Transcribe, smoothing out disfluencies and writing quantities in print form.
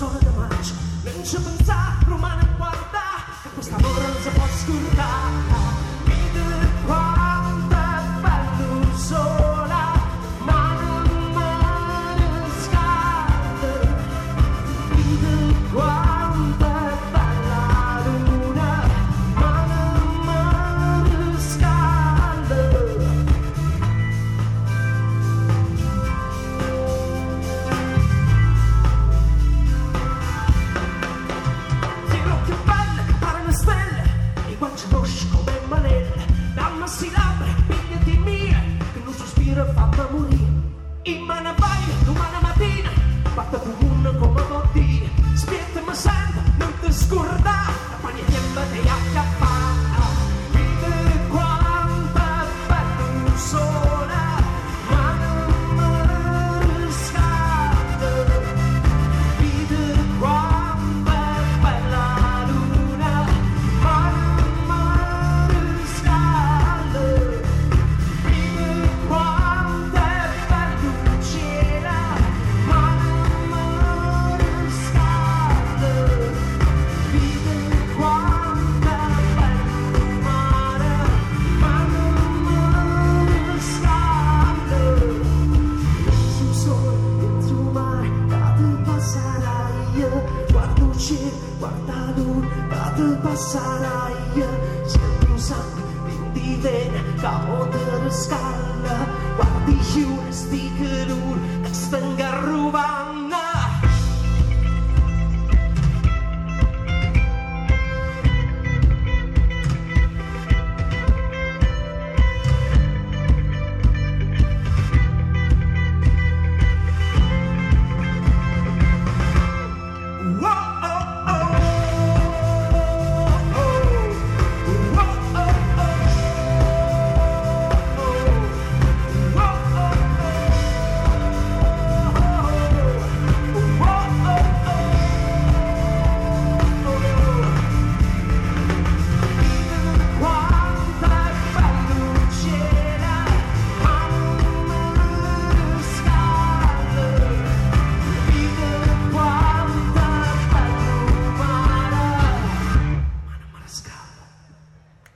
sole da maggio, non ci pensare, romana e guarda, che questa amore non si può scordare. Vedi quanto è bello sola, ma non me ne scalda. Vedi quanto è bella la luna, ma non me ne scalda. Che belle, parano stelle, i guanci rossi come manelle, dammi sti labbra, pigliati mie, che non sospiro e fatta morire. In mano vai, domani mattina, batte comune come bottine, spietami sempre, non ti scordare, la paglia tempo ti acchiappa. Vedi quanto è bello il sole, ma non me ne scalda. Vedi quanto è bella la luna, ma non me ne scalda. Vedi quanto è bello il cielo, ma non me ne scalda. Vedi quanto è bello il mare, ma non me ne scalda. Sul sole, dentro il mare, cade passarai, guarda il cielo, guarda la luna, cade passarai, senti un sangue, quindi vene, capo della scala, guardi i fiori, sti calori, che stanno arrivando.